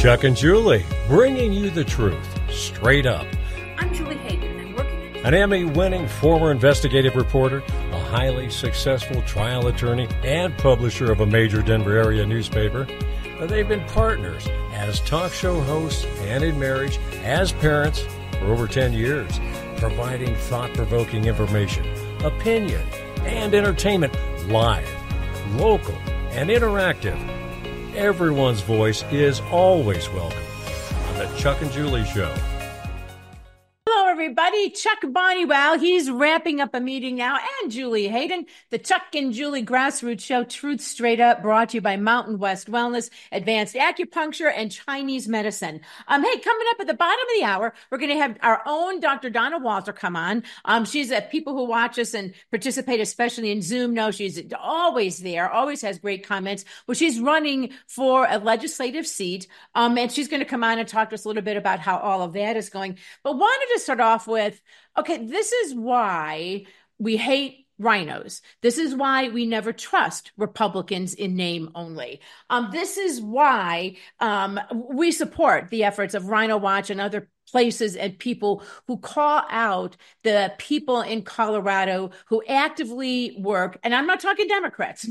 Chuck and Julie, bringing you the truth, straight up. I'm Julie Hayden. I'm working An Emmy-winning former investigative reporter, a highly successful trial attorney, and publisher of a major Denver area newspaper. They've been partners as talk show hosts and in marriage, as parents for over 10 years, providing thought-provoking information, opinion, and entertainment live, local, and interactive. Everyone's voice is always welcome on the Chuck and Julie Show. Hello, everybody. Chuck Bonniwell. He's wrapping up a meeting now. And Julie Hayden, the Chuck and Julie Grassroots Show, Truth Straight Up, brought to you by Mountain West Wellness, Advanced Acupuncture, and Chinese Medicine. Hey, coming up at the bottom of the hour, we're going to have our own Dr. Donna Walter come on. She's people who watch us and participate, especially in Zoom, know she's always there, always has great comments. Well, she's running for a legislative seat, and she's going to come on and talk to us a little bit about how all of that is going. But wanted to start off with, okay, this is why we hate rhinos. This is why we never trust Republicans in name only. This is why we support the efforts of Rhino Watch and other places and people who call out the people in Colorado who actively work. And I'm not talking Democrats,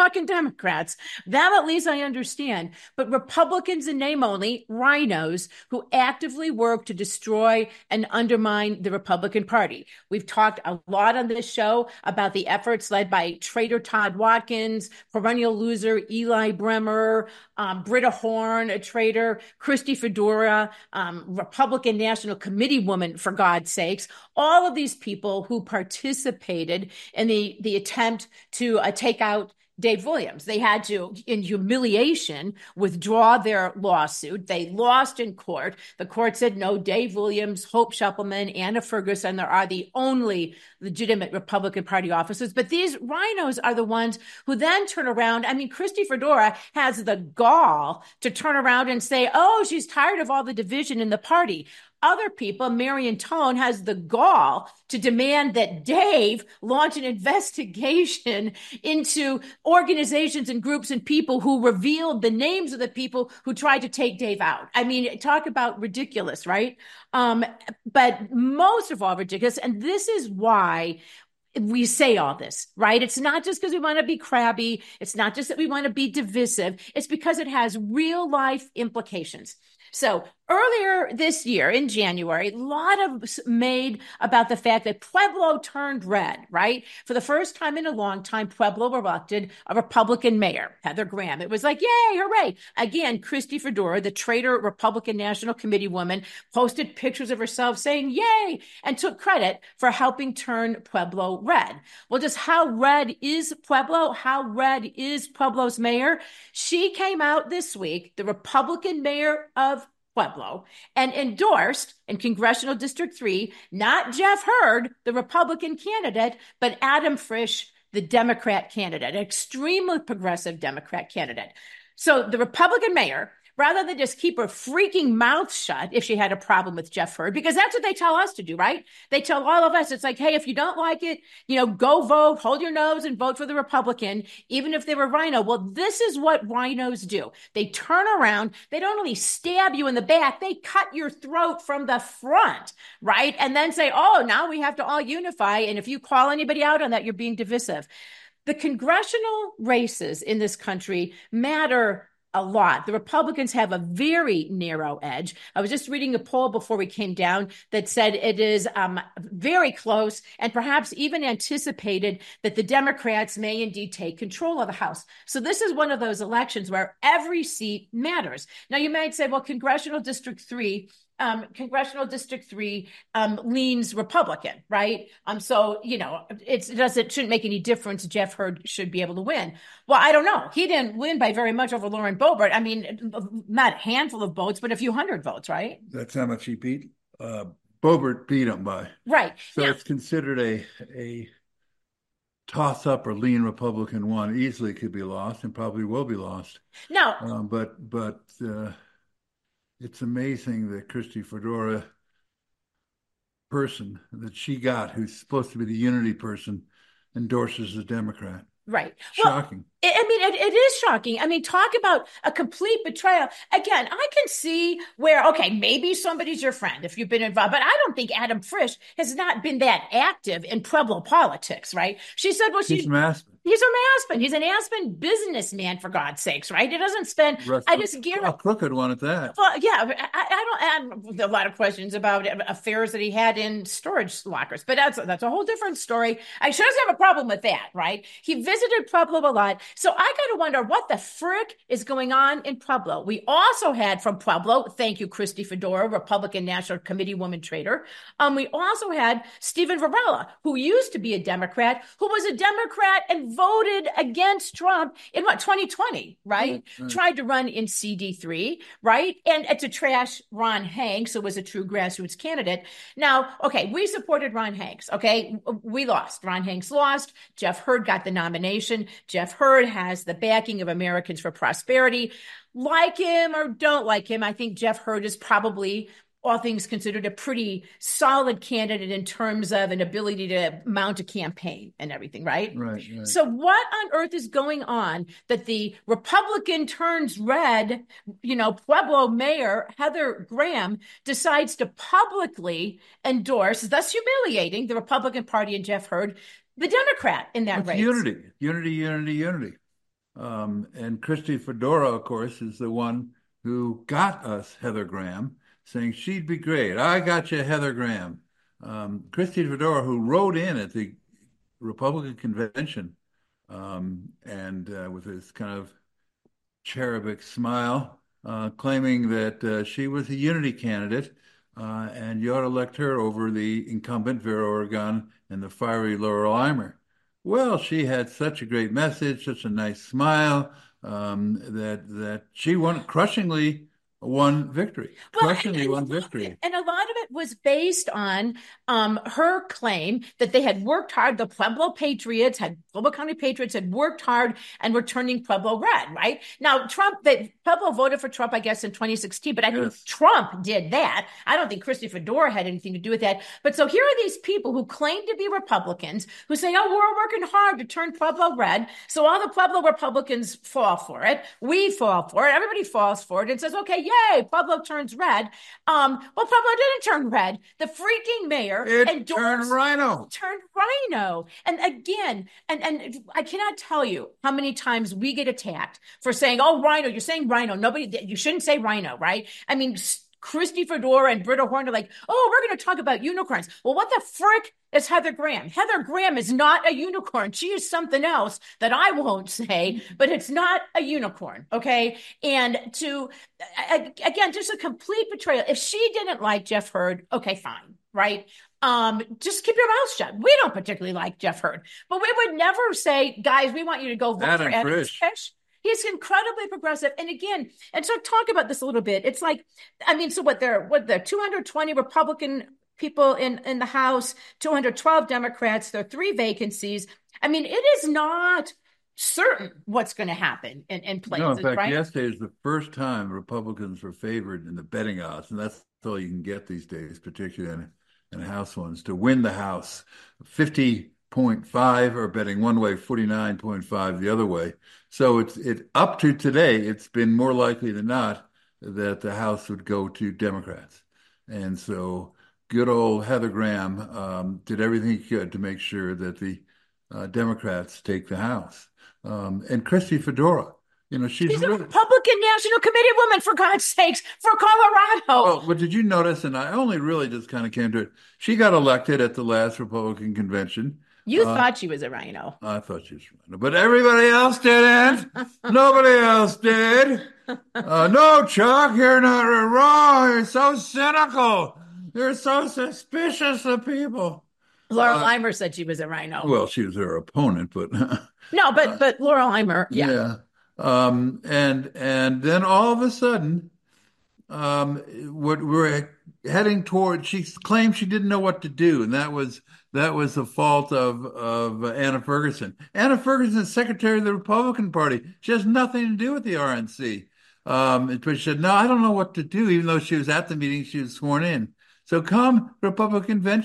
Them at least I understand. But Republicans in name only, rhinos, who actively work to destroy and undermine the Republican Party. We've talked a lot on this show about the efforts led by Trader Todd Watkins, perennial loser Eli Bremer, Britta Horn, a traitor, Christy Fedora, Republican National Committee woman, for God's sakes, all of these people who participated in the attempt to take out Dave Williams. They had to, in humiliation, withdraw their lawsuit. They lost in court. The court said, no, Dave Williams, Hope Schepelman, Anna Ferguson are the only legitimate Republican Party officers. But these rhinos are the ones who then turn around. I mean, Christy Fedora has the gall to turn around and say, oh, she's tired of all the division in the party. Other people, Marion Tone, has the gall to demand that Dave launch an investigation into organizations and groups and people who revealed the names of the people who tried to take Dave out. I mean, talk about ridiculous, right? But most of all ridiculous. And this is why we say all this, right? It's not just because we want to be crabby. It's not just that we want to be divisive. It's because it has real life implications. So earlier this year in January, a lot of made about the fact that Pueblo turned red, right? For the first time in a long time, Pueblo elected a Republican mayor, Heather Graham. It was like, yay, hooray. Again, Christy Fedora, the traitor Republican National Committee woman, posted pictures of herself saying, yay, and took credit for helping turn Pueblo red. Well, just how red is Pueblo? How red is Pueblo's mayor? She came out this week, the Republican mayor of Pueblo, and endorsed in Congressional District 3, not Jeff Hurd, the Republican candidate, but Adam Frisch, the Democrat candidate, an extremely progressive Democrat candidate. So the Republican mayor, rather than just keep her freaking mouth shut if she had a problem with Jeff Hurd, because that's what they tell us to do, right? They tell all of us, it's like, hey, if you don't like it, go vote, hold your nose and vote for the Republican, even if they were rhino. Well, this is what rhinos do. They turn around. They don't only stab you in the back, they cut your throat from the front, right? And then say, oh, now we have to all unify. And if you call anybody out on that, you're being divisive. The congressional races in this country matter a lot. The Republicans have a very narrow edge. I was just reading a poll before we came down that said it is very close and perhaps even anticipated that the Democrats may indeed take control of the House. So this is one of those elections where every seat matters. Now you might say, well, Congressional District 3 leans Republican, right? So, it shouldn't make any difference. Jeff Hurd should be able to win. Well, I don't know. He didn't win by very much over Lauren Boebert. I mean, not a handful of votes, but a few hundred votes, right? That's how much he beat. Boebert beat him by. Right. So It's considered a toss-up or lean Republican one. Easily could be lost and probably will be lost. No. But it's amazing that Christy Fedora person that she got, who's supposed to be the unity person, endorses the Democrat. Right. Well, Shocking. it is shocking. I mean, talk about a complete betrayal. Again, I can see where, okay, maybe somebody's your friend if you've been involved, but I don't think Adam Frisch has not been that active in Pueblo politics, right? She said, well, He's from Aspen. he's from Aspen. He's an Aspen businessman, for God's sakes, right? He doesn't spend, I just A crooked one at that. well, yeah, I don't have a lot of questions about affairs that he had in storage lockers, but that's a whole different story. She doesn't have a problem with that, right? He visited Pueblo a lot. So I got to wonder what the frick is going on in Pueblo. We also had from Pueblo, thank you, Christy Fedora, Republican National Committee woman trader. We also had Stephen Varela, who used to be a Democrat, who was a Democrat and voted against Trump in 2020, right? Right. Tried to run in CD3, right? And to trash Ron Hanks, who was a true grassroots candidate. Now, okay, we supported Ron Hanks, okay? We lost. Ron Hanks lost. Jeff Hurd got the nomination. Jeff Hurd has the backing of Americans for Prosperity. Like him or don't like him, I think Jeff Hurd is probably, all things considered, a pretty solid candidate in terms of an ability to mount a campaign and everything, right? Right. So what on earth is going on that the Republican turns red, Pueblo Mayor Heather Graham decides to publicly endorse, thus humiliating the Republican Party and Jeff Hurd, the Democrat in that race? Unity. And Christy Fedora, of course, is the one who got us Heather Graham, saying she'd be great. I got you, Heather Graham. Christy Fedora, who rode in at the Republican convention and with his kind of cherubic smile, claiming that she was a unity candidate and you ought to elect her over the incumbent Vera Oregon and the fiery Laurel Eimer. Well, she had such a great message, such a nice smile, that she won victory. Won victory. And a lot of it was based on her claim that they had worked hard. The Pueblo County Patriots had worked hard and were turning Pueblo red, right? Now, Pueblo voted for Trump, I guess, in 2016, but I think Trump did that. I don't think Christy Fedora had anything to do with that. But so here are these people who claim to be Republicans who say, oh, we're working hard to turn Pueblo red. So all the Pueblo Republicans fall for it. We fall for it. Everybody falls for it and says, okay, yay, Pueblo turns red. Well, Pueblo didn't turn red. The freaking mayor turned rhino. Turned rhino. And again, and I cannot tell you how many times we get attacked for saying, oh, rhino, you're saying rhino. You shouldn't say rhino, right? I mean, Christy Fedora and Britta Horn are like, oh, we're going to talk about unicorns. Well, what the frick is Heather Graham? Heather Graham is not a unicorn. She is something else that I won't say, but it's not a unicorn, okay? And again, just a complete betrayal. If she didn't like Jeff Hurd, okay, fine, right? Just keep your mouth shut. We don't particularly like Jeff Hurd, but we would never say, guys, we want you to go vote for Adam Frisch. He's incredibly progressive. And again, and so talk about this a little bit. It's like, I mean, so there are 220 Republican people in the House, 212 Democrats. There are 3 vacancies. I mean, it is not certain what's going to happen in places. No, in fact, right? yesterday is the first time Republicans were favored in the betting odds, and that's all you can get these days, particularly in House ones, to win the House. 50.5 are betting one way, 49.5 the other way. So it's up to today, it's been more likely than not that the House would go to Democrats. And so good old Heather Graham did everything he could to make sure that the Democrats take the House. And Christy Fedora, she's a Republican National Committee woman, for God's sakes, for Colorado. Well, but did you notice, and I only really just kind of came to it, she got elected at the last Republican convention. You thought she was a rhino. I thought she was a rhino, but everybody else didn't. Nobody else did. No, Chuck, you're not wrong. You're so cynical. You're so suspicious of people. Laurel Eimer said she was a rhino. Well, she was her opponent, but no, but Laurel Eimer, yeah. And then all of a sudden, what we're heading toward, she claimed she didn't know what to do, and that was the fault of Anna Ferguson. Anna Ferguson is secretary of the Republican Party. She has nothing to do with the RNC. But she said, no, I don't know what to do, even though she was at the meeting, she was sworn in. So come Republican convention,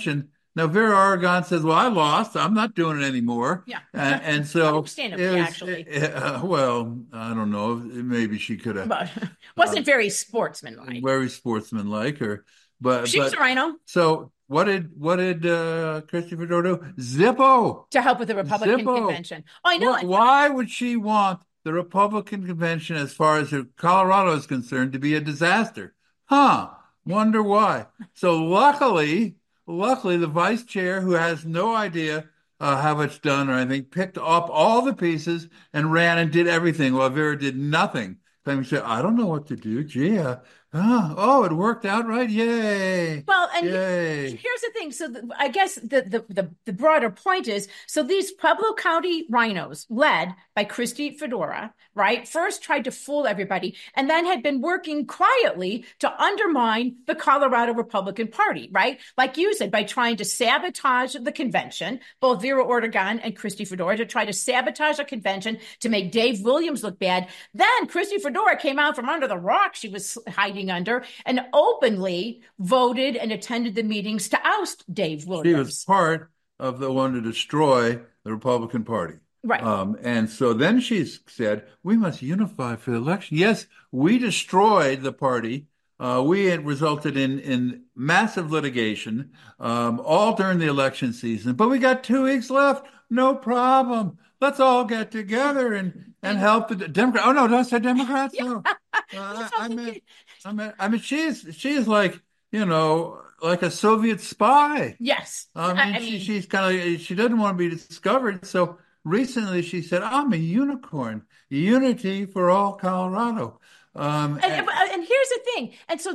Now, Vera Oregon says, well, I lost. I'm not doing it anymore. Yeah. And so Understandably, actually. well, I don't know. Maybe she could have But wasn't very sportsmanlike. very sportsmanlike She was a rhino so what did Christopher Fedora do? Zippo. to help with the Republican Zippo. convention. Oh, I know it. Why would she want the Republican convention, as far as Colorado is concerned, to be a disaster? Huh. Wonder why. So luckily, the vice chair, who has no idea how it's done or anything, picked up all the pieces and ran and did everything, while Vera did nothing. Claiming, said, I don't know what to do. Gee, it worked out right. Yay. Well, and Yay. here's the thing. So I guess the broader point is, so these Pueblo County rhinos, led by Christy Fedora, right, first tried to fool everybody and then had been working quietly to undermine the Colorado Republican Party, right? Like you said, by trying to sabotage the convention, both Vera Oregon and Christy Fedora, to try to sabotage the convention to make Dave Williams look bad. Then Christy Fedora came out from under the rock she was hiding under and openly voted and attended the meetings to oust Dave Williams. She was part of the one to destroy the Republican Party. Right. And so then she said, we must unify for the election. Yes, we destroyed the party. We had resulted in massive litigation, all during the election season. But we got 2 weeks left. No problem. Let's all get together and help the Democrats. Oh no, did I say Democrats? No. I mean, she's like, like a Soviet spy. Yes. I mean, she's kind of, she doesn't want to be discovered. So recently she said, I'm a unicorn, unity for all Colorado. And here's the thing. And so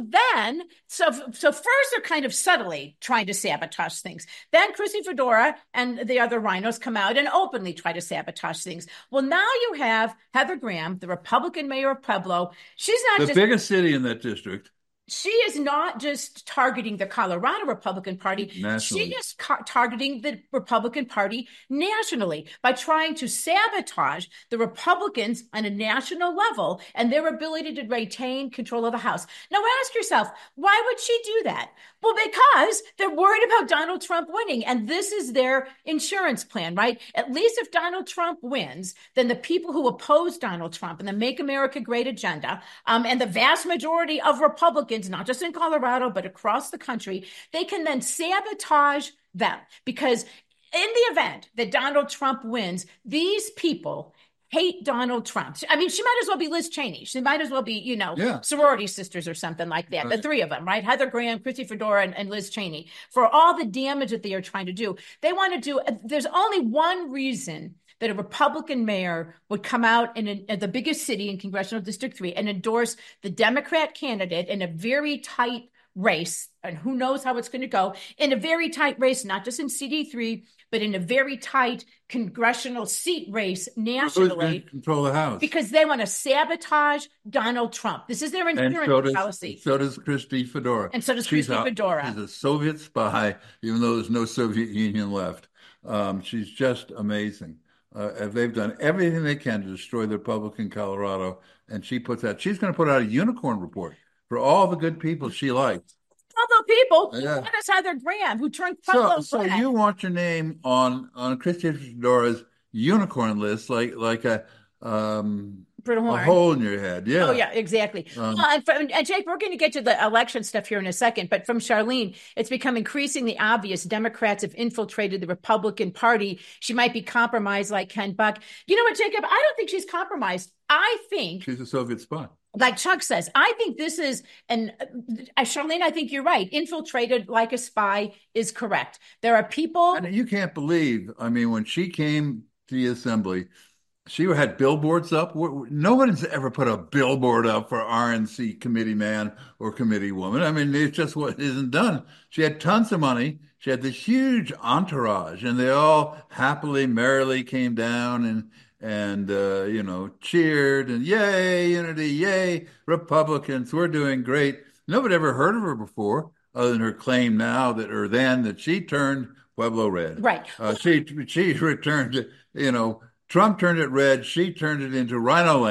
first they're kind of subtly trying to sabotage things. Then Christy Fedora and the other rhinos come out and openly try to sabotage things. Well, now you have Heather Graham, the Republican mayor of Pueblo. She's not the biggest city in that district. She is not just targeting the Colorado Republican Party. Nationally. She is targeting the Republican Party nationally by trying to sabotage the Republicans on a national level and their ability to retain control of the House. Now ask yourself, why would she do that? Well, because they're worried about Donald Trump winning, and this is their insurance plan, right? At least if Donald Trump wins, then the people who oppose Donald Trump and the Make America Great agenda, and the vast majority of Republicans, not just in Colorado, but across the country, they can then sabotage them. Because in the event that Donald Trump wins, these people hate Donald Trump. I mean, she might as well be Liz Cheney. She might as well be, sorority sisters or something like that. Right. The three of them, right? Heather Graham, Christy Fedora, and Liz Cheney. For all the damage that they are trying to do, they want to do, there's only one reason that a Republican mayor would come out in the biggest city in Congressional District 3 and endorse the Democrat candidate in a very tight race, and who knows how it's going to go, in a very tight race, not just in CD3, but in a very tight congressional seat race nationally. Who's going to control the House? Because they want to sabotage Donald Trump. This is their insurance policy. So does Christy Fedora. And so does Christy Fedora. She's a Soviet spy, even though there's no Soviet Union left. She's just amazing. They've done everything they can to destroy the Republican Colorado, and she's going to put out a unicorn report for all the good people she likes. Pueblo people, yeah. What is Heather Graham, who turned Pueblo So you want your name on Christy Fedora's unicorn list, like a hole in your head. Yeah. Oh, yeah, exactly. And Jake, we're going to get to the election stuff here in a second, but from Charlene, it's become increasingly obvious Democrats have infiltrated the Republican Party. She might be compromised like Ken Buck. You know what, Jacob? I don't think she's compromised. I think she's a Soviet spy. Like Chuck says, I think this is, and Charlene, I think you're right. Infiltrated like a spy is correct. There are people. And you can't believe, I mean, when she came to the assembly, she had billboards up. No one's ever put a billboard up for RNC committee man or committee woman. I mean, it's just what isn't done. She had tons of money. She had this huge entourage, and they all happily, merrily came down and cheered and yay, unity, yay, Republicans, we're doing great. Nobody ever heard of her before, other than her claim now that she turned Pueblo red. Right. She returned it, Trump turned it red. She turned it into Rhino Land.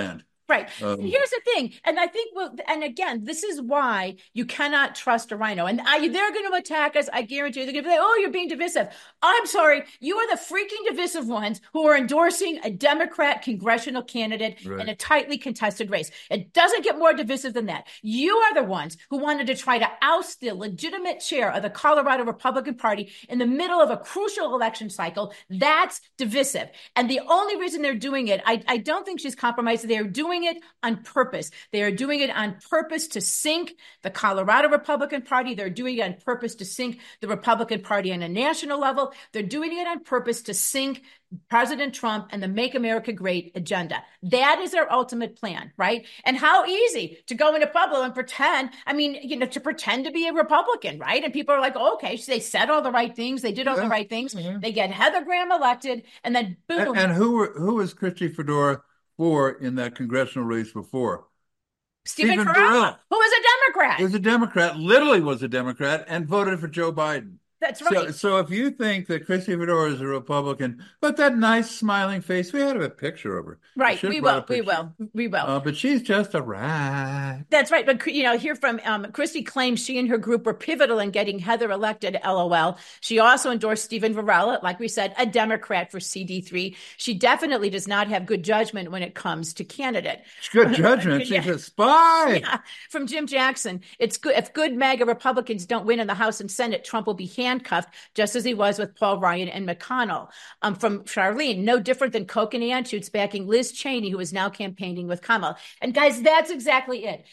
Right. And here's the thing. And I think, and again, this is why you cannot trust a rhino. And they're going to attack us. I guarantee you. They're going to be like, oh, you're being divisive. I'm sorry. You are the freaking divisive ones who are endorsing a Democrat congressional candidate in a tightly contested race. It doesn't get more divisive than that. You are the ones who wanted to try to oust the legitimate chair of the Colorado Republican Party in the middle of a crucial election cycle. That's divisive. And the only reason they're doing it, I don't think she's compromised. They're doing it on purpose. They are doing it on purpose to sink the Colorado Republican Party. They're doing it on purpose to sink the Republican Party on a national level. They're doing it on purpose to sink President Trump and the Make America Great agenda. That is their ultimate plan, right? And how easy to go into public and pretend, to pretend to be a Republican, right? And people are like, oh, okay, so they said all the right things. They did all the right things. Mm-hmm. They get Heather Graham elected, and then boom. And who was Christy Fedora for in that congressional race before? Stephen Farrell, who was a Democrat. He was a Democrat, literally was a Democrat, and voted for Joe Biden. That's right. So if you think that Christy Fedora is a Republican, but that nice smiling face, we had a picture of her. Right. We will. But she's just a rat. That's right. But, hear from Christy claims she and her group were pivotal in getting Heather elected, LOL. She also endorsed Stephen Farrell, like we said, a Democrat for CD3. She definitely does not have good judgment when it comes to candidate. It's good judgment. She's a spy. Yeah. From Jim Jackson, it's good if good MAGA Republicans don't win in the House and Senate, Trump will be handcuffed, just as he was with Paul Ryan and McConnell. From Charlene, no different than Koch and Anschutz backing Liz Cheney, who is now campaigning with Kamala. And guys, that's exactly it.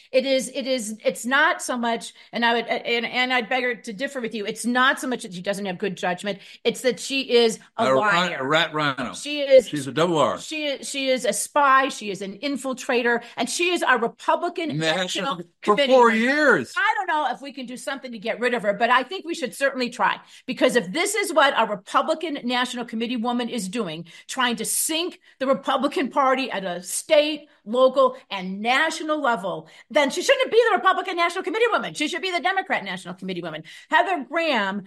It's not so much, and I'd beg her to differ with you. It's not so much that she doesn't have good judgment. It's that she is a liar. A rat rhino. She's a double R. She is a spy. She is an infiltrator, and she is a Republican National for Committee. 4 years. I don't know if we can do something to get rid of her, but I think we should certainly try. Because if this is what a Republican National Committee woman is doing, trying to sink the Republican Party at a state, local, and national level, then she shouldn't be the Republican National Committee woman. She should be the Democrat National Committee woman. Heather Graham,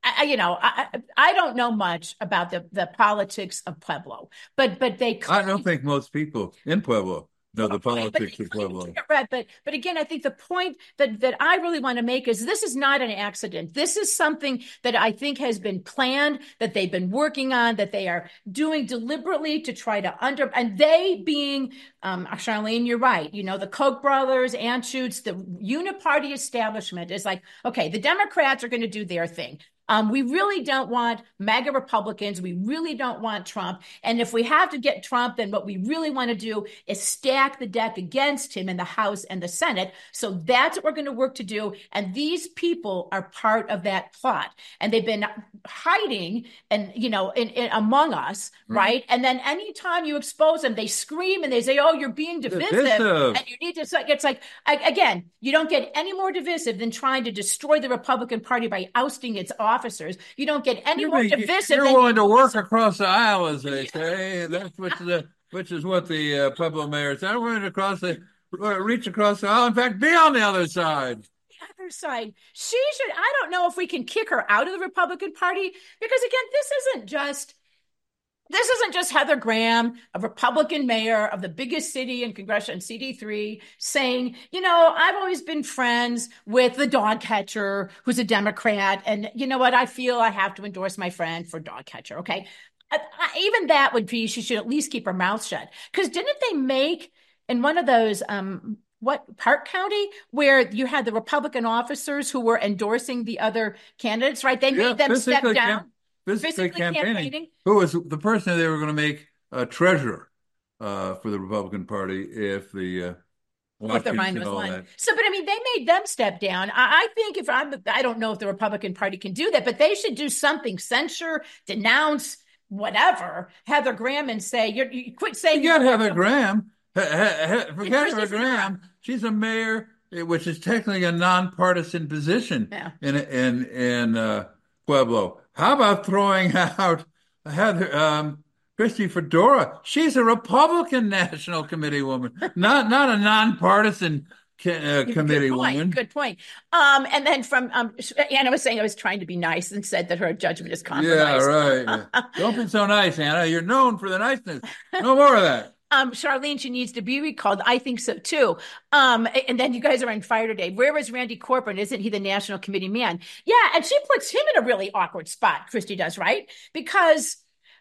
I don't know much about the politics of Pueblo, but they. I don't think most people in Pueblo know the politics of Pueblo. But again, I think the point that I really want to make is this is not an accident. This is something that I think has been planned, that they've been working on, that they are doing deliberately to try to and they being, Charlene, you're right. The Koch brothers, Anschutz, the uniparty establishment is like, okay, the Democrats are going to do their thing. We really don't want MAGA Republicans. We really don't want Trump. And if we have to get Trump, then what we really want to do is stack the deck against him in the House and the Senate. So that's what we're going to work to do. And these people are part of that plot. And they've been hiding and, in among us, right? And then anytime you expose them, they scream and they say, oh, you're being divisive. And you need to, it's like, again, you don't get any more divisive than trying to destroy the Republican Party by ousting its officers. You don't get any more divisive. You're willing to work across the aisle, as they say. That's which is what the Pueblo mayor said. I'm willing to reach across the aisle. In fact, be on the other side. The other side. She should. I don't know if we can kick her out of the Republican Party because, again, this isn't just Heather Graham, a Republican mayor of the biggest city in Congressional CD3, saying, I've always been friends with the dog catcher who's a Democrat. And you know what? I feel I have to endorse my friend for dog catcher. Okay. Even that would be, she should at least keep her mouth shut. Because didn't they make in one of those, Park County, where you had the Republican officers who were endorsing the other candidates, right? They made them step down. Physically campaigning. Who was the person they were going to make treasurer for the Republican Party if the Rhinos won. So, but they made them step down. I think I don't know if the Republican Party can do that, but they should do something, censure, denounce, whatever, Heather Graham and say, you quit saying. Forget Heather Graham. Forget Heather Graham. She's a mayor, which is technically a nonpartisan position in Pueblo. How about throwing out Heather Christy Fedora? She's a Republican National Committee woman, not a nonpartisan committee woman. Good point. And then from Anna was saying I was trying to be nice and said that her judgment is compromised. Yeah, right. Don't be so nice, Anna. You're known for the niceness. No more of that. Charlene, she needs to be recalled. I think so too. And then you guys are on fire today. Where is Randy Corporon? Isn't he the national committee man? Yeah, and she puts him in a really awkward spot, Christy does, right? Because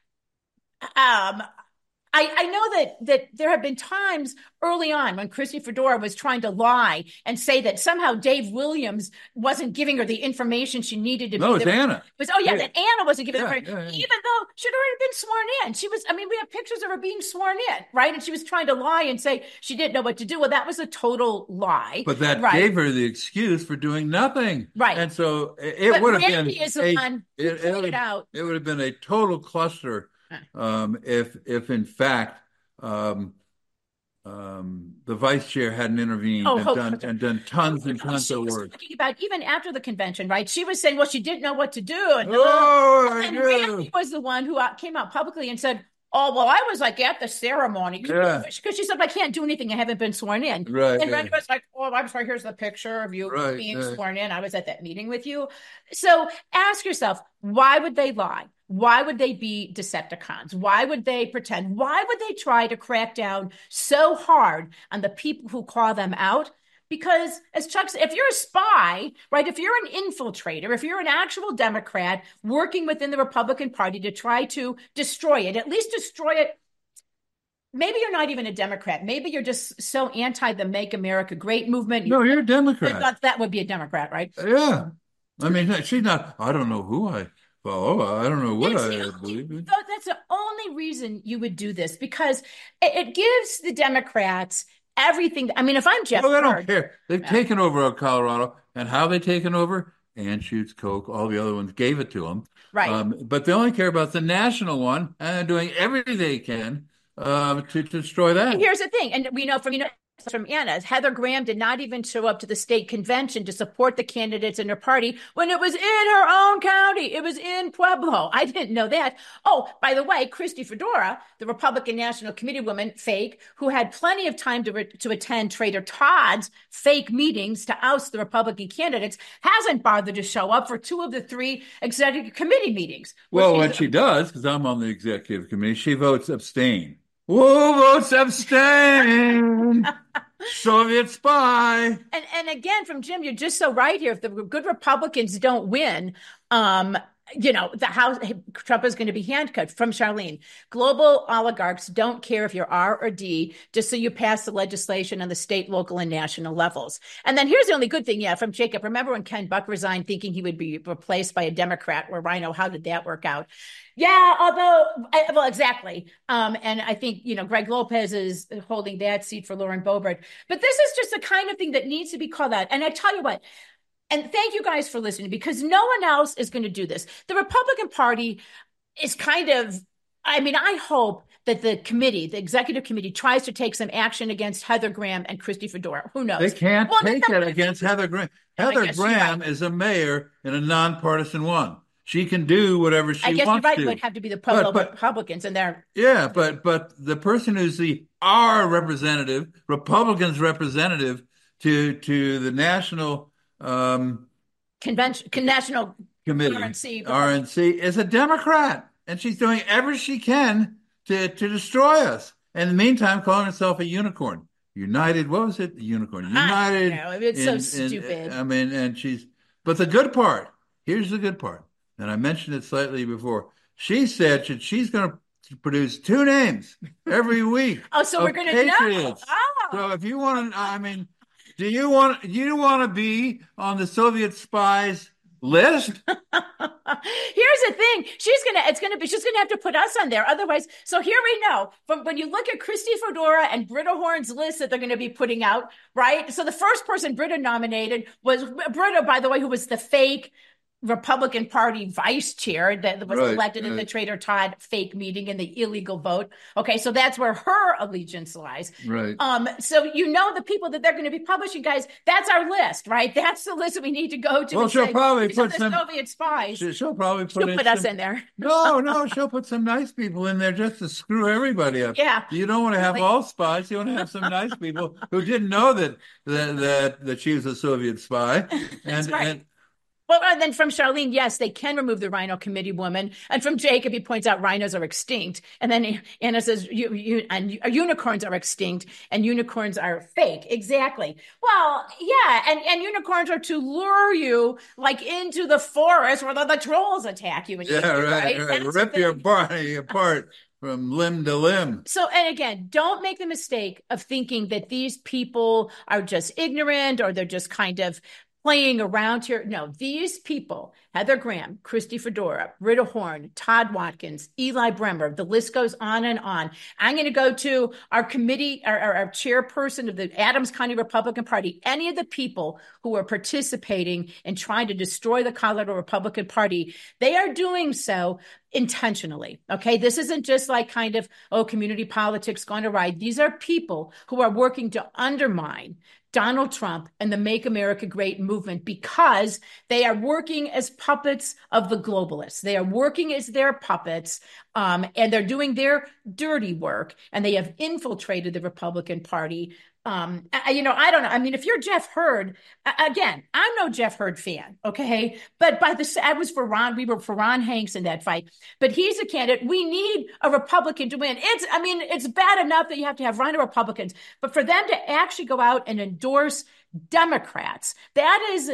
I know that there have been times early on when Christy Fedora was trying to lie and say that somehow Dave Williams wasn't giving her the information she needed to be. No, it's Anna. That Anna wasn't giving her, even though she'd already been sworn in. We have pictures of her being sworn in, right? And she was trying to lie and say she didn't know what to do. Well, that was a total lie. But that gave her the excuse for doing nothing. Right. And so it would have been it would have been a total cluster if in fact the vice chair hadn't intervened and done tons and tons of work. Talking about even after the convention, right? She was saying, well, she didn't know what to do. And Randy was the one who came out publicly and said, oh, well, I was like at the ceremony because she said, I can't do anything. I haven't been sworn in. Right. And Randy was like, oh, I'm sorry. Here's the picture of you being sworn in. I was at that meeting with you. So ask yourself, why would they lie? Why would they be Decepticons? Why would they pretend? Why would they try to crack down so hard on the people who call them out? Because as Chuck said, if you're a spy, right, if you're an infiltrator, if you're an actual Democrat working within the Republican Party to try to destroy it, at least destroy it. Maybe you're not even a Democrat. Maybe you're just so anti the Make America Great movement. No, you're a Democrat. That would be a Democrat, right? Yeah. I mean, she's not, I don't know who I follow. I don't know what I believe in. That's the only reason you would do this, because it gives the Democrats everything. I mean, if I'm Jeff They don't care. They've taken over Colorado. And how they taken over? Anschutz, Koch, all the other ones gave it to them. Right. But they only care about the national one and doing everything they can to destroy that. And here's the thing. And we know from Anna, Heather Graham did not even show up to the state convention to support the candidates in her party when it was in her own county. It was in Pueblo. I didn't know that. Oh, by the way, Christy Fedora, the Republican National Committee woman, fake, who had plenty of time to attend Trader Todd's fake meetings to oust the Republican candidates, hasn't bothered to show up for 2 of the 3 executive committee meetings. Well, what she does, because I'm on the executive committee, she votes abstain. Who votes abstain? Soviet spy. And again, from Jim, you're just so right here. If the good Republicans don't win, the House, Trump is going to be handcuffed. From Charlene, global oligarchs don't care if you're R or D, just so you pass the legislation on the state, local, and national levels. And then here's the only good thing, from Jacob. Remember when Ken Buck resigned thinking he would be replaced by a Democrat, or Rhino, how did that work out? Yeah, exactly. And I think, Greg Lopez is holding that seat for Lauren Boebert. But this is just the kind of thing that needs to be called out. And I tell you what, and thank you guys for listening, because no one else is going to do this. The Republican Party is I hope that the executive committee tries to take some action against Heather Graham and Christy Fedora. Who knows? They can't take it against Heather Graham. Heather Graham is a mayor in a nonpartisan one. She can do whatever she wants to. I guess you're right. It would have to be the Republicans, and they're but the person who's the representative, Republicans representative to the national convention, national committee, RNC is a Democrat, and she's doing everything she can to destroy us. And in the meantime, calling herself a unicorn. United, what was it? The unicorn. United. It's so stupid. But the good part. Here's the good part. And I mentioned it slightly before. She said she's going to produce 2 names every week. So we're going to know. So if you want to, do you want to be on the Soviet spies list? Here's the thing. She's gonna have to put us on there. Otherwise, so here we know from when you look at Christy Fedora and Britta Horn's list that they're going to be putting out, right? So the first person Britta nominated was Britta, by the way, who was the fake Republican Party vice chair that was elected in the Trader Todd fake meeting and the illegal vote. Okay, so that's where her allegiance lies. Right. So the people that they're going to be publishing, guys. That's our list, right? That's the list that we need to go to. Well, she'll probably put some Soviet spies. She'll probably put us in there. No, she'll put some nice people in there just to screw everybody up. Yeah. You don't want to have all spies. You want to have some nice people who didn't know that she was a Soviet spy. That's right. Well, and then from Charlene, yes, they can remove the Rhino Committee woman. And from Jacob, he points out rhinos are extinct. And then Anna says unicorns are extinct and unicorns are fake. Exactly. Well, yeah, and unicorns are to lure you like into the forest where the trolls attack you. And yeah, right. Rip your body apart from limb to limb. So, and again, don't make the mistake of thinking that these people are just ignorant or they're just kind of playing around here. No, these people, Heather Graham, Christy Fedora, Britta Horn, Todd Watkins, Eli Bremer, the list goes on and on. I'm going to go to our committee, our chairperson of the Adams County Republican Party, any of the people who are participating in trying to destroy the Colorado Republican Party, they are doing so intentionally. Okay. This isn't just like kind of, community politics gone awry. These are people who are working to undermine Donald Trump and the Make America Great movement because they are working as puppets of the globalists. They are working as their puppets, and they're doing their dirty work, and they have infiltrated the Republican Party. I don't know. I mean, if you're Jeff Hurd, again, I'm no Jeff Hurd fan, okay? But we were for Ron Hanks in that fight. But he's a candidate. We need a Republican to win. It's bad enough that you have to have Rhino Republicans, but for them to actually go out and endorse Democrats, that is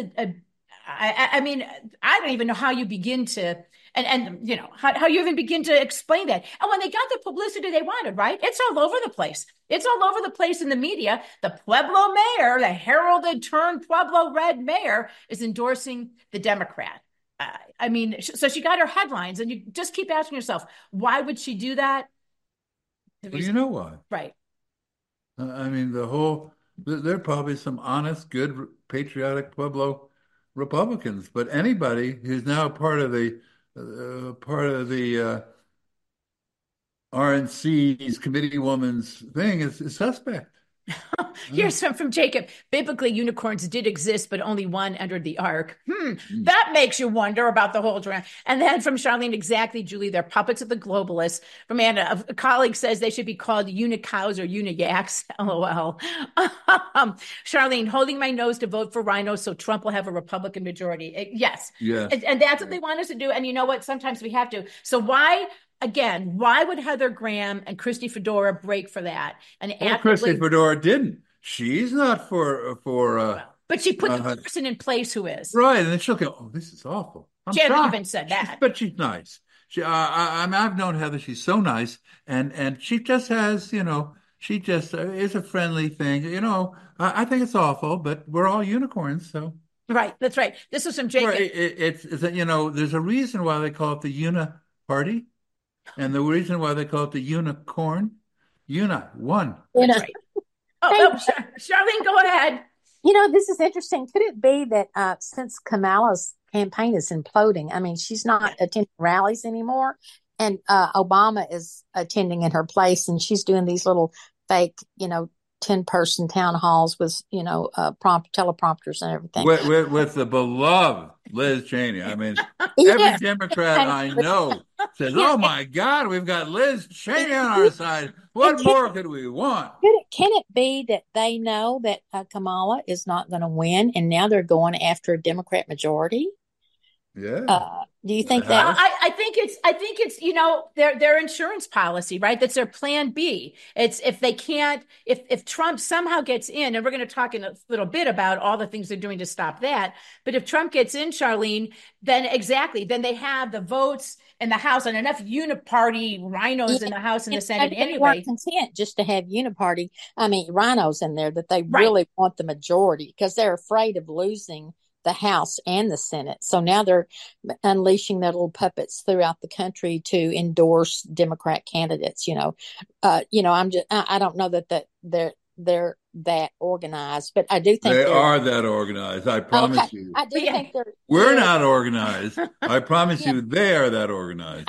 I mean, I don't even know how you begin to, and you know, how you even begin to explain that. And when they got the publicity they wanted, right? It's all over the place. It's all over the place in the media. The Pueblo mayor, the heralded turned Pueblo red mayor, is endorsing the Democrat. I mean, so she got her headlines, and you just keep asking yourself, why would she do that? Well, you know why? Right. I mean, there are probably some honest, good, patriotic Pueblo Republicans, but anybody who's now part of the RNC's committee woman's thing is suspect. Here's some from Jacob. Biblically, unicorns did exist, but only one entered the ark. That makes you wonder about the whole drama. And then from Charlene, exactly, Julie, they're puppets of the globalists. From Anna, a colleague says they should be called unicows or uniyaks. LOL. Charlene, holding my nose to vote for Rhino so Trump will have a Republican majority. Yes. And that's what they want us to do. And you know what? Sometimes we have to. So why would Heather Graham and Christy Fedora break for that? And Christy Fedora didn't. She's not for. But she put the person in place who is. Right, and then she'll go, "Oh, this is awful." She hasn't even said that. But she's nice. I've known Heather. She's so nice, and she just has, she just is a friendly thing. I think it's awful, but we're all unicorns, so. Right, that's right. This is from Jacob. Right, it's there's a reason why they call it the Una Party. And the reason why they call it the unicorn, one. That's right. Charlene, go ahead. This is interesting. Could it be that since Kamala's campaign is imploding, I mean, she's not attending rallies anymore, and Obama is attending in her place, and she's doing these little fake, 10-person town halls with, teleprompters and everything. With the beloved Liz Cheney. I mean, every Democrat I know says, "Oh my God, we've got Liz Cheney on our side. What more could we want?" Can it be that they know that Kamala is not going to win, and now they're going after a Democrat majority? Yeah. Do you think that? I think it's their insurance policy, right? That's their plan B. It's if Trump somehow gets in, and we're going to talk in a little bit about all the things they're doing to stop that. But if Trump gets in, Charlene, then they have the votes in the House and enough uniparty rhinos in the House and the Senate anyway. They weren't content just to have rhinos in there, that they really want the majority because they're afraid of losing the House and the Senate. So now they're unleashing their little puppets throughout the country to endorse Democrat candidates. I don't know that they're that organized, but I do think they are that organized. I promise you. I do think we're not organized. I promise you, they are that organized.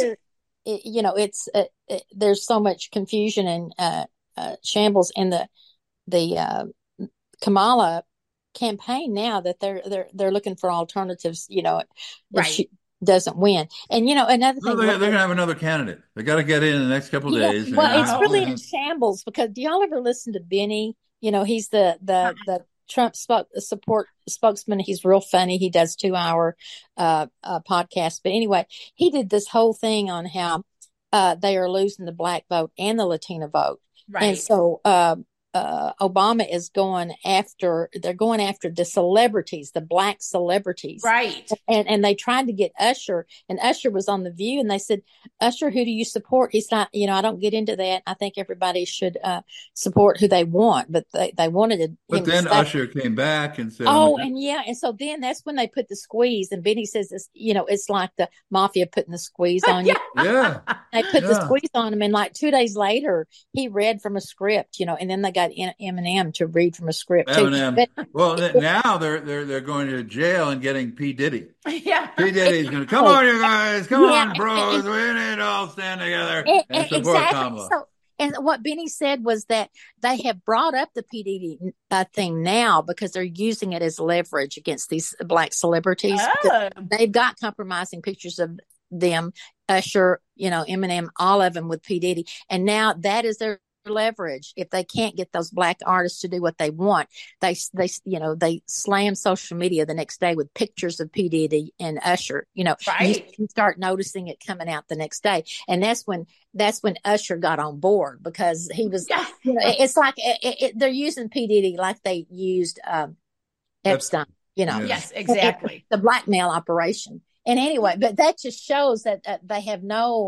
It's there's so much confusion and shambles in the Kamala campaign now that they're looking for alternatives. If she doesn't win, and another thing, they're going to have another candidate. They got to get in the next couple of days. Well, it's really in shambles because do y'all ever listen to Benny? He's the Trump support spokesman. He's real funny. He does 2-hour podcast. But anyway, he did this whole thing on how they are losing the black vote and the Latina vote. Right. And so Obama is they're going after the celebrities, the black celebrities. Right. And they tried to get Usher, and Usher was on The View, and they said, Usher, who do you support? He's not, I don't get into that. I think everybody should support who they want, but they wanted to. But then Usher came back and said, and so then that's when they put the squeeze, and Benny says, it's like the mafia putting the squeeze on you. Yeah. They put the squeeze on him, and like 2 days later, he read from a script, and then they got Eminem to read from a script too. Well, now they're going to jail and getting P. Diddy. Yeah. P. Diddy's going to come on, you guys, come on, bros, we need to all stand together and support Kamala. And what Benny said was that they have brought up the P. Diddy thing now because they're using it as leverage against these black celebrities. Oh. They've got compromising pictures of them, Usher, Eminem, all of them with P. Diddy, and now that is their leverage. If they can't get those black artists to do what they want, they slam social media the next day with pictures of P. Diddy and Usher. Right. You start noticing it coming out the next day, and that's when Usher got on board, because he was. It's like they're using P. Diddy like they used Epstein. Yes, exactly. The blackmail operation. And anyway, but that just shows that they have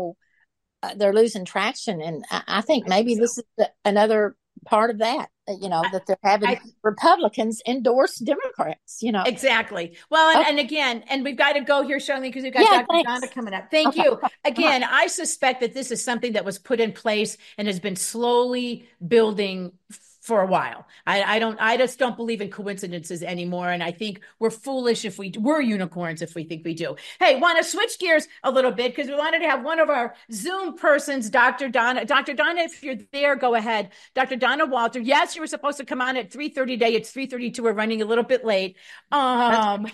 they're losing traction. And I think maybe this is another part of that, that they're having Republicans endorse Democrats, Exactly. Well, and again, and we've got to go here, Charlene, because we've got Dr. Donna coming up. Thank you. Again, I suspect that this is something that was put in place and has been slowly building for a while. I just don't believe in coincidences anymore. And I think we're foolish we're unicorns if we think we do. Hey, want to switch gears a little bit, because we wanted to have one of our Zoom persons, Dr. Donna. Dr. Donna, if you're there, go ahead. Dr. Donna Walter. Yes, you were supposed to come on at 3:30 today. It's 3:32. We're running a little bit late. And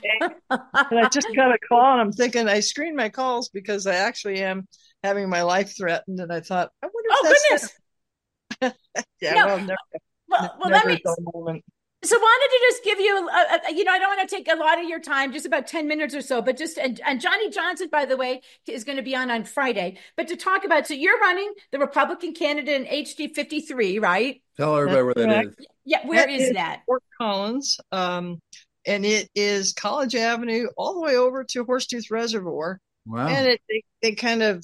I just got a call, and I'm thinking I screened my calls because I actually am having my life threatened. And I thought, I wonder if goodness. Never. Well, let me. So wanted to just give you, I don't want to take a lot of your time, just about 10 minutes or so, but and Johnny Johnson, by the way, is going to be on Friday, but to talk about, so you're running the Republican candidate in HD 53, right? Tell everybody where that is. Yeah. Where is that? Fort Collins. And it is College Avenue all the way over to Horsetooth Reservoir. Wow. And they kind of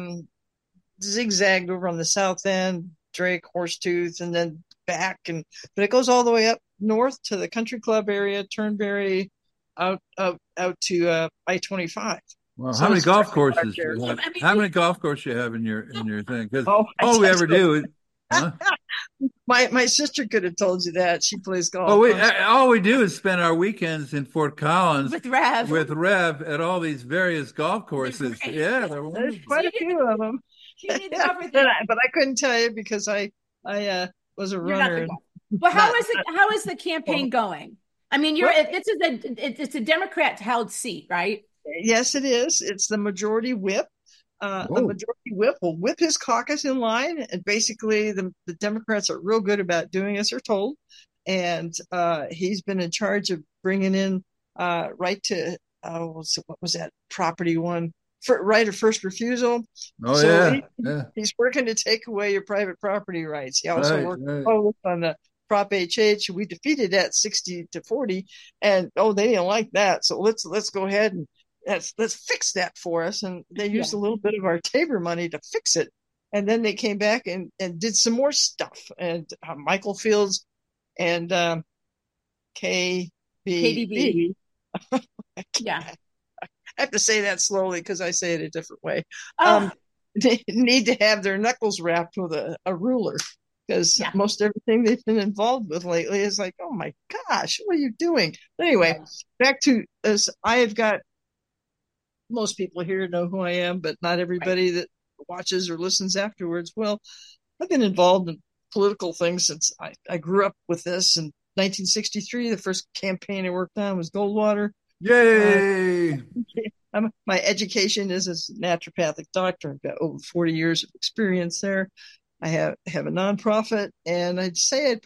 zigzagged over on the south end, Drake, Horsetooth, and then back, but it goes all the way up north to the country club area, Turnberry, out to I-25. Well, so how many golf courses do you have? How many golf courses you have in your thing? Because all we ever do is my sister could have told you that. She plays golf. All we do is spend our weekends in Fort Collins with Rev at all these various golf courses. Yeah, there's quite a few of them. But I couldn't tell you because I was a runner. Well, how is the campaign going? I mean, it's a Democrat held seat, right? Yes, it is. It's the majority whip. The majority whip will whip his caucus in line, and basically the Democrats are real good about doing as they're told. And he's been in charge of bringing in right to what was that property one? Right of first refusal. He's working to take away your private property rights. He also worked on the Prop HH. We defeated that 60-40, and they didn't like that. So let's go ahead and let's fix that for us. And they used a little bit of our Tabor money to fix it. And then they came back and did some more stuff. And Michael Fields and KBB. Yeah. I have to say that slowly because I say it a different way. They need to have their knuckles wrapped with a ruler, because most everything they've been involved with lately is like, oh my gosh, what are you doing? But anyway, back to as I have got, most people here know who I am, but not everybody that watches or listens afterwards. Well, I've been involved in political things since I grew up with this. In 1963, the first campaign I worked on was Goldwater. Yay! My education is as a naturopathic doctor. I've got over 40 years of experience there. I have a nonprofit, and I'd say I'd probably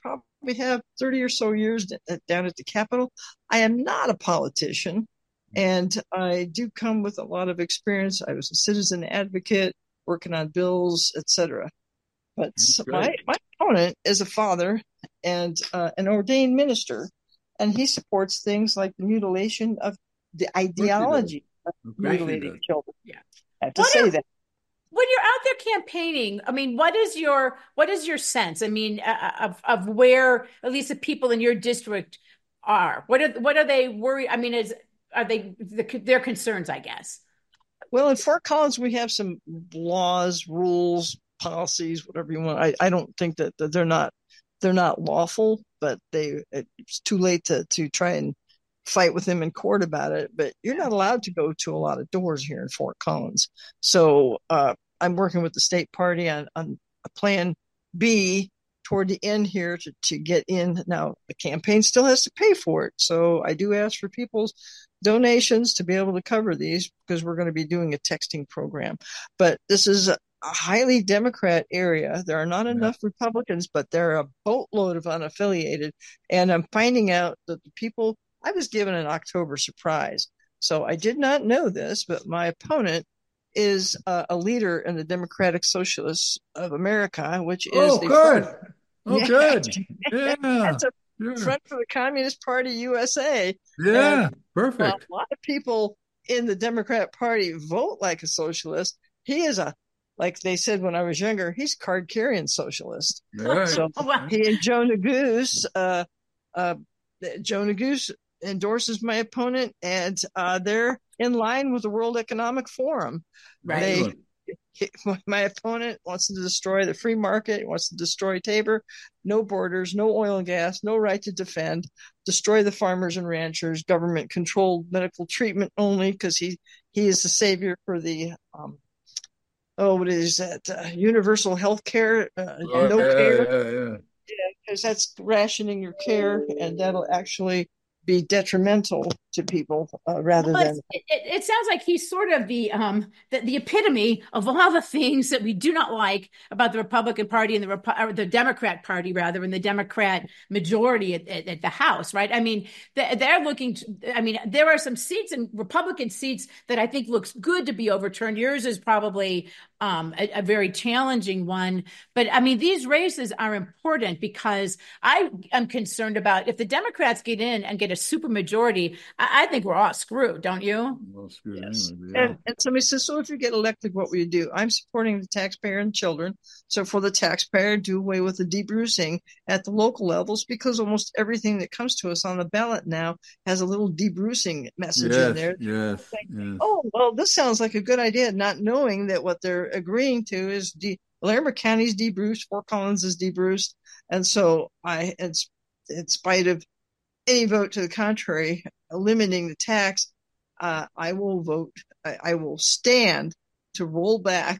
probably have 30 or so years down at the Capitol. I am not a politician, and I do come with a lot of experience. I was a citizen advocate, working on bills, etc. But my opponent is a father and an ordained minister, and he supports things like the mutilation of the ideology of mutilating children. Yeah. I have to say that. When you're out there campaigning, I mean, what is your sense? I mean, of where at least the people in your district are? What are they worried? I mean, are they their concerns? I guess. Well, in Fort Collins, we have some laws, rules, policies, whatever you want. I don't think that they're not lawful, but it's too late to try and fight with them in court about it. But you're not allowed to go to a lot of doors here in Fort Collins. So I'm working with the state party on a plan B toward the end here to get in. Now, the campaign still has to pay for it. So I do ask for people's donations to be able to cover these, because we're going to be doing a texting program. But this is a highly Democrat area. There are not enough Republicans, but there are a boatload of unaffiliated. And I'm finding out that the people, I was given an October surprise. So I did not know this, but my opponent is a leader in the Democratic Socialists of America, which is good. Yeah. That's a front for the Communist Party USA. Yeah, perfect. A lot of people in the Democrat Party vote like a socialist. He is like they said when I was younger, he's a card-carrying socialist. Right. So he and Joe Neguse, Joe Neguse endorses my opponent, and they're in line with the World Economic Forum. Right. My opponent wants to destroy the free market, wants to destroy Tabor, no borders, no oil and gas, no right to defend, destroy the farmers and ranchers, government-controlled medical treatment only, because he is the savior for the what is that? Universal health care, no care. Yeah, because that's rationing your care, and that'll actually be detrimental to people rather than. It sounds like he's sort of the epitome of all the things that we do not like about the Republican Party and the Democrat Party, rather, and the Democrat majority at the House, right? I mean, they're looking. There are some seats and Republican seats that I think looks good to be overturned. Yours is probably a very challenging one, but I mean, these races are important because I am concerned about if the Democrats get in and get a super majority, I think we're all screwed, don't you? Well, screwed yes. Anyway, yeah. And somebody says, so if you get elected, what will you do? I'm supporting the taxpayer and children. So for the taxpayer, do away with the debrucing at the local levels, because almost everything that comes to us on the ballot now has a little debrucing message in there. Yes. Oh, well, this sounds like a good idea, not knowing that what they're agreeing to is Larimer County's debruced, Fort Collins is debruced. And so in spite of any vote to the contrary, limiting the tax, I will vote. I will stand to roll back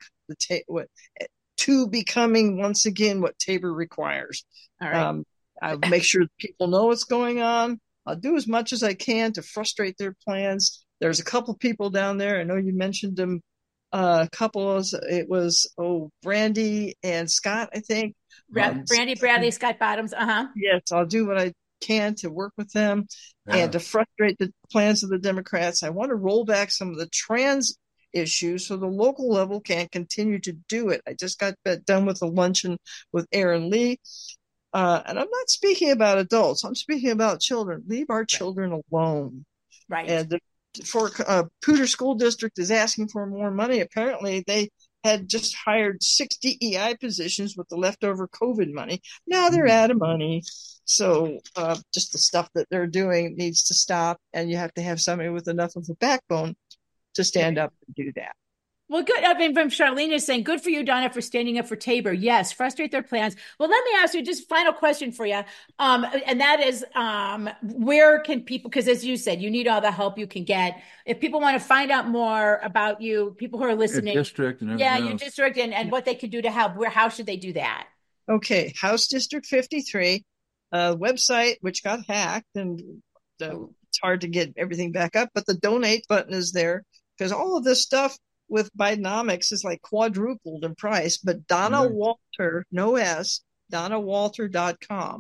to becoming once again what Tabor requires. All right. I'll make sure people know what's going on. I'll do as much as I can to frustrate their plans. There's a couple people down there. I know you mentioned them. A couple of it was Brandy and Scott, I think. Brandy Bradley, Scott Bottoms. Yes, I'll do what I can to work with them and to frustrate the plans of the Democrats. I want to roll back some of the trans issues so the local level can continue to do it. I just got done with a luncheon with Aaron Lee. And I'm not speaking about adults. I'm speaking about children. Leave our children alone. Right. And the Poudre School District is asking for more money. Apparently, they had just hired 60 EI positions with the leftover COVID money. Now they're out of money. So just the stuff that they're doing needs to stop. And you have to have somebody with enough of a backbone to stand up and do that. Well, good. I mean, from Charlene is saying, good for you, Donna, for standing up for Tabor. Yes, frustrate their plans. Well, let me ask you just final question for you. And that is, where can people, because as you said, you need all the help you can get. If people want to find out more about you, people who are listening. Your district and everything else. Your district and what they can do to help. How should they do that? Okay. House District 53, website, which got hacked, and it's hard to get everything back up, but the donate button is there, because all of this stuff with Bidenomics is like quadrupled in price. But Donna Walter, no S, DonnaWalter.com.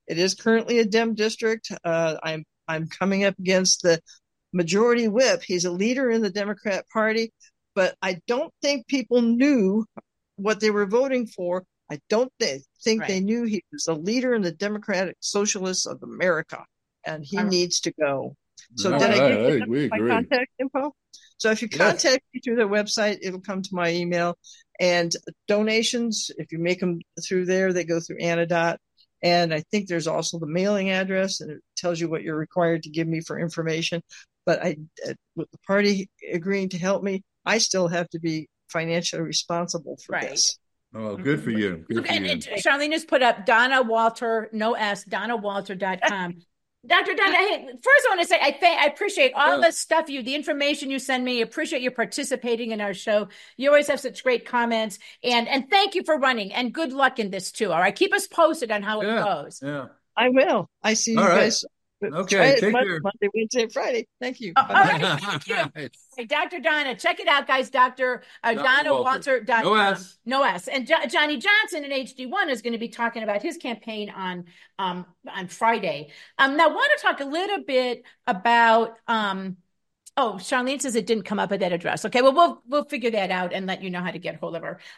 It is currently a Dem district. I'm coming up against the majority whip. He's a leader in the Democrat Party, but I don't think people knew what they were voting for. I don't think they knew he was a leader in the Democratic Socialists of America, and he needs to go. So did I give you my contact info? So if you contact me through their website, it'll come to my email. And donations, if you make them through there, they go through Anodot. And I think there's also the mailing address, and it tells you what you're required to give me for information. But with the party agreeing to help me, I still have to be financially responsible for this. Oh, good for you. Good for you. Charlene has put up Donna Walter, no S, DonnaWalter.com. Dr. Donna, hey, first I want to say I appreciate all the stuff the information you send me. I appreciate you participating in our show. You always have such great comments, and thank you for running, and good luck in this too. All right, keep us posted on how it goes. Yeah, I will. I see you guys. Okay, take care. Monday, Wednesday, Friday. Thank you. All right, thank you. Hey, Dr. Donna, check it out, guys. DonnaWalter.com. No S. And Johnny Johnson in HD1 is going to be talking about his campaign on Friday. Now, I want to talk a little bit about. Charlene says it didn't come up at that address. Okay, well, we'll figure that out and let you know how to get hold of her.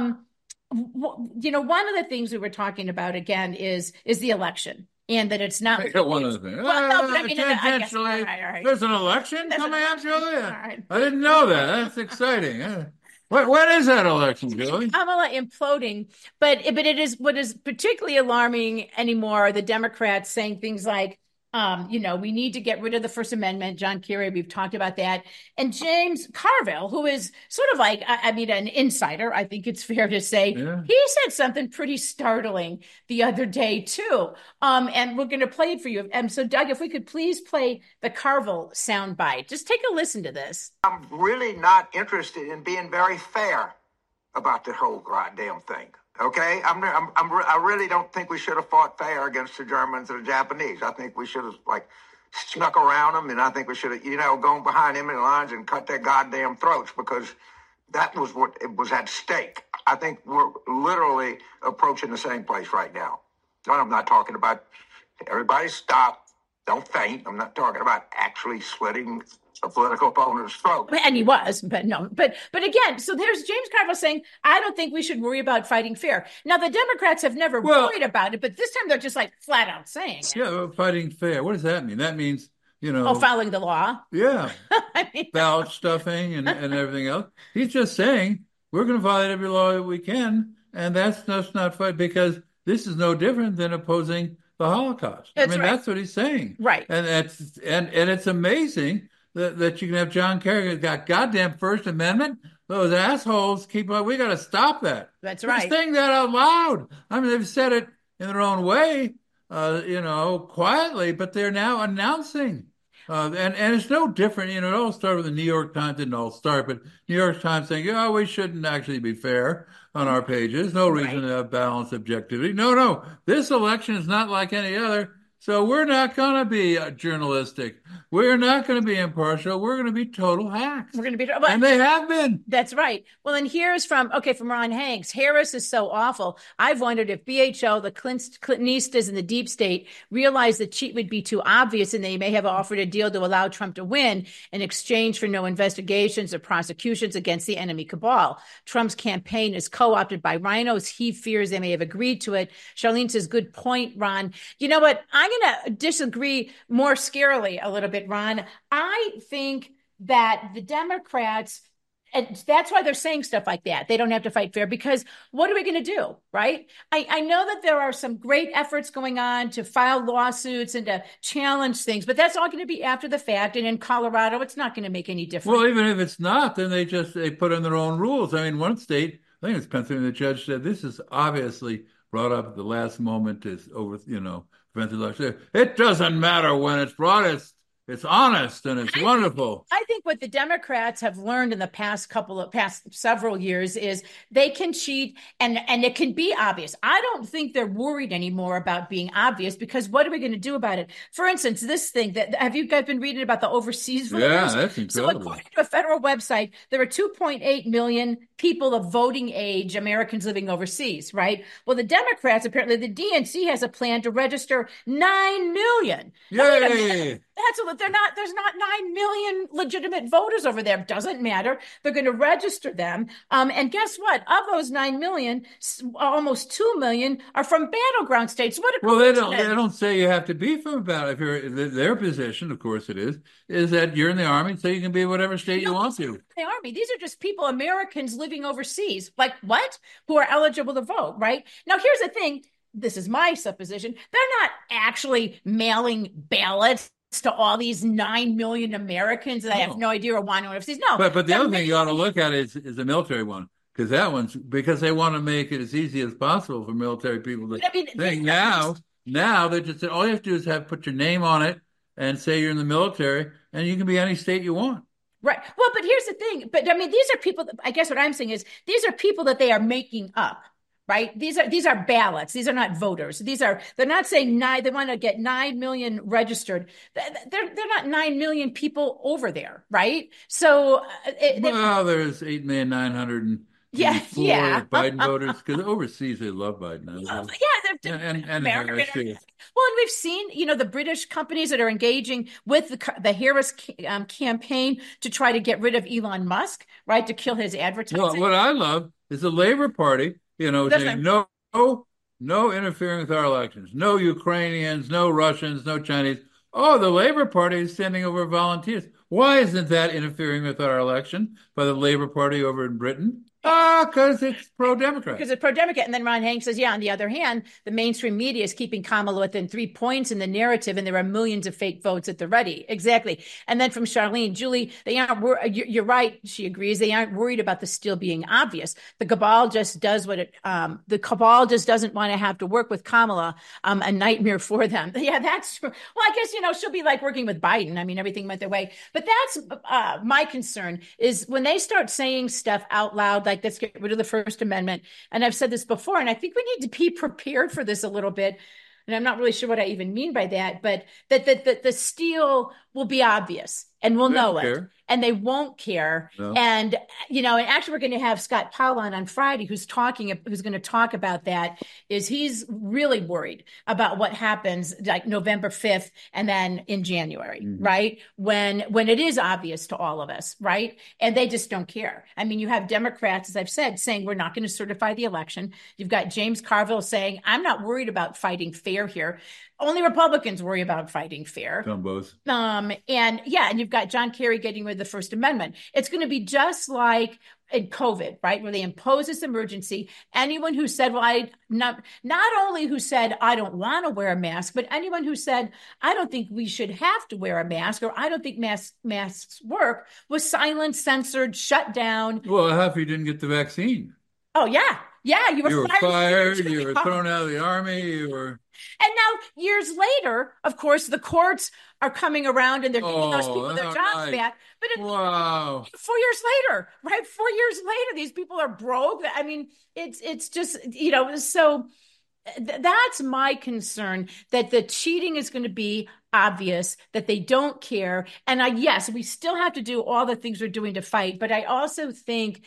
One of the things we were talking about again is the election. And that it's not one of the things. Well, no, but I mean, right. There's an election coming up, Julie? Right. I didn't know that. That's exciting. When is that election, Julie? Kamala imploding, but it is what is particularly alarming anymore. The Democrats saying things like, we need to get rid of the First Amendment. John Kerry, we've talked about that. And James Carville, who is sort of like, an insider, I think it's fair to say, he said something pretty startling the other day, too. And we're going to play it for you. So, Doug, if we could please play the Carville soundbite. Just take a listen to this. I'm really not interested in being very fair about the whole goddamn thing. Okay, I really don't think we should have fought fair against the Germans or the Japanese. I think we should have snuck around them, and I think we should have gone behind enemy lines and cut their goddamn throats, because that was what it was at stake. I think we're literally approaching the same place right now. I'm not talking about everybody stop, don't faint. I'm not talking about actually slitting a political opponent's throat. And he was, but no. But again, so there's James Carville saying, I don't think we should worry about fighting fair. Now, the Democrats have never worried about it, but this time they're just flat out saying it. Yeah, fighting fair. What does that mean? That means, following the law. Yeah. Ballot stuffing and everything else. He's just saying, we're going to violate every law that we can, and that's not fight, because this is no different than opposing the Holocaust. That's what he's saying. Right. And it's amazing that you can have John Kerry who's got goddamn First Amendment. Those assholes keep on. We got to stop that. That's right. They're saying that out loud. They've said it in their own way, quietly, but they're now announcing. And it's no different. It all started with the New York Times. Didn't all start, but New York Times saying, we shouldn't actually be fair on our pages. No reason to have balanced objectivity. No. This election is not like any other. So we're not going to be journalistic. We're not going to be impartial. We're going to be total hacks. We're going to be, and they have been. That's right. Well, and here's from Ron Hanks. Harris is so awful. I've wondered if BHO, the Clintonistas, and the deep state realized the cheat would be too obvious, and they may have offered a deal to allow Trump to win in exchange for no investigations or prosecutions against the enemy cabal. Trump's campaign is co-opted by rhinos. He fears they may have agreed to it. Charlene says, good point, Ron. You know what? I'm going to disagree more scarily a little bit, Ron. I think that the Democrats, and that's why they're saying stuff like that. They don't have to fight fair, because what are we going to do, right? I know that there are some great efforts going on to file lawsuits and to challenge things, but that's all going to be after the fact. And in Colorado, it's not going to make any difference. Well, even if it's not, then they put in their own rules. One state, I think it's Pennsylvania, the judge said this is obviously brought up at the last moment to prevent the election. It doesn't matter when it's brought. it's honest and it's wonderful. I think what the Democrats have learned in the past several years is they can cheat and it can be obvious. I don't think they're worried anymore about being obvious, because what are we going to do about it? For instance, this thing that have you guys been reading about the overseas voters? Yeah, that's incredible. So according to a federal website, there are 2.8 million people of voting age, Americans living overseas, right? Well, the Democrats, apparently the DNC has a plan to register 9 million. Yay! That's what there's not 9 million legitimate voters over there. Doesn't matter. They're going to register them. And guess what? Of those 9 million, almost 2 million are from battleground states. What a coincidence. They don't say you have to be from a battle. If you're their position, of course it is that you're in the Army, so you can be whatever state you want to. The Army. These are just people, Americans living overseas. Like what? Who are eligible to vote, right? Now, here's the thing. This is my supposition. They're not actually mailing ballots to all these 9 million Americans that I have no idea or want to overseas. No. But the other thing you ought to look at is the military one, because because they want to make it as easy as possible for military people to think. Now they just said all you have to do is put your name on it and say you're in the military, and you can be any state you want. Right. Well, but here's the thing. But I mean, these are people. I guess what I'm saying is these are people that they are making up. Right. These are ballots. These are not voters. They're not saying they want to get 9 million registered. They're not 9 million people over there. Right. So there's 8,900,000. Biden voters, because overseas they love Biden. And Harris too. Well, and we've seen, the British companies that are engaging with the Harris campaign to try to get rid of Elon Musk, right, to kill his advertising. Well, what I love is the Labor Party, saying no interfering with our elections, no Ukrainians, no Russians, no Chinese. Oh, the Labor Party is sending over volunteers. Why isn't that interfering with our election by the Labor Party over in Britain? Because it's pro-Democrat. Because it's pro-Democrat. And then Ron Hanks says, on the other hand, the mainstream media is keeping Kamala within 3 points in the narrative, and there are millions of fake votes at the ready. Exactly. And then from Charlene, Julie, they aren't you're right. She agrees. They aren't worried about the steal being obvious. The cabal just does the cabal just doesn't want to have to work with Kamala, a nightmare for them. Yeah, that's true. Well, I guess, she'll be like working with Biden. I mean, everything went their way. But that's my concern is when they start saying stuff out loud, like let's get rid of the First Amendment. And I've said this before, and I think we need to be prepared for this a little bit. And I'm not really sure what I even mean by that, but that the steal will be obvious and we'll know it. And they won't care. No. And, and actually we're going to have Scott Powell on Friday, who's going to talk about that, is he's really worried about what happens like November 5th and then in January, right? When it is obvious to all of us, right? And they just don't care. I mean, you have Democrats, as I've said, saying we're not going to certify the election. You've got James Carville saying, I'm not worried about fighting fair here. Only Republicans worry about fighting fair. Dumbos. And you've got John Kerry getting rid of the First Amendment. It's going to be just like in COVID, right? Where they impose this emergency. Anyone who said, not only who said, I don't want to wear a mask, but anyone who said, I don't think we should have to wear a mask, or I don't think masks work, was silenced, censored, shut down. Well, how if you didn't get the vaccine? Oh, yeah. Yeah, you were fired. You were thrown out of the Army. And now, years later, of course, the courts are coming around and they're giving those people their jobs back. But 4 years later, right? 4 years later, these people are broke. I mean, it's just, so that's my concern, that the cheating is going to be obvious, that they don't care. And yes, we still have to do all the things we're doing to fight. But I also think,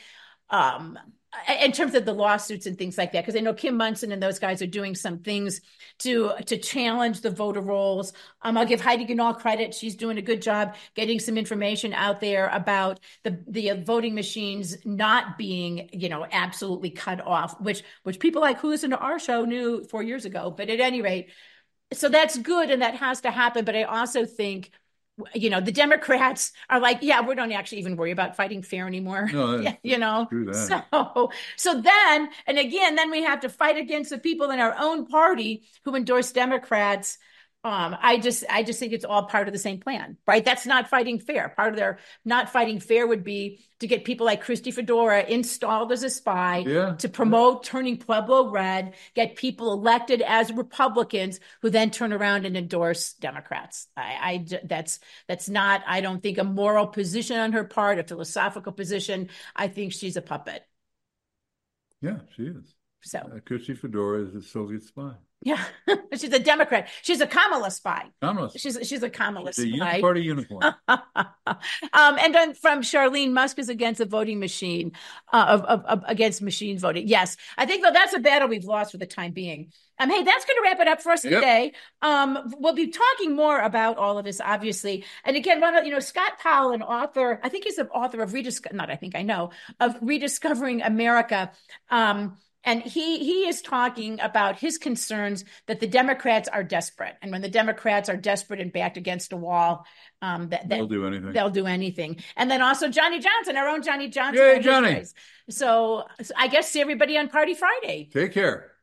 in terms of the lawsuits and things like that, because I know Kim Munson and those guys are doing some things to challenge the voter rolls. I'll give Heidi Ganahl credit. She's doing a good job getting some information out there about the voting machines not being, absolutely cut off, which people like who listen to our show knew 4 years ago. But at any rate, so that's good and that has to happen. But I also think, the Democrats are like, we don't actually even worry about fighting fair anymore. No, So then, and again, then we have to fight against the people in our own party who endorse Democrats I just think it's all part of the same plan, right? That's not fighting fair. Part of their not fighting fair would be to get people like Christy Fedora installed as a spy, to promote turning Pueblo red, get people elected as Republicans who then turn around and endorse Democrats. That's not, I don't think, a moral position on her part, a philosophical position. I think she's a puppet. Yeah, she is. So Christy Fedora is a Soviet spy. Yeah, she's a Democrat. She's a Kamala spy. Kamala. She's a Kamala spy. The party unicorn. And then from Charlene, Musk is against the voting machine, against machine voting. Yes, I think though that's a battle we've lost for the time being. Hey, that's going to wrap it up for us today. We'll be talking more about all of this, obviously. And again, Scott Powell, an author, I think he's the author of Rediscovering America. And he is talking about his concerns that the Democrats are desperate. And when the Democrats are desperate and backed against a wall, they'll do anything. They'll do anything. And then also Johnny Johnson, our own Johnny Johnson. Yay, Johnny. So I guess see everybody on Party Friday. Take care.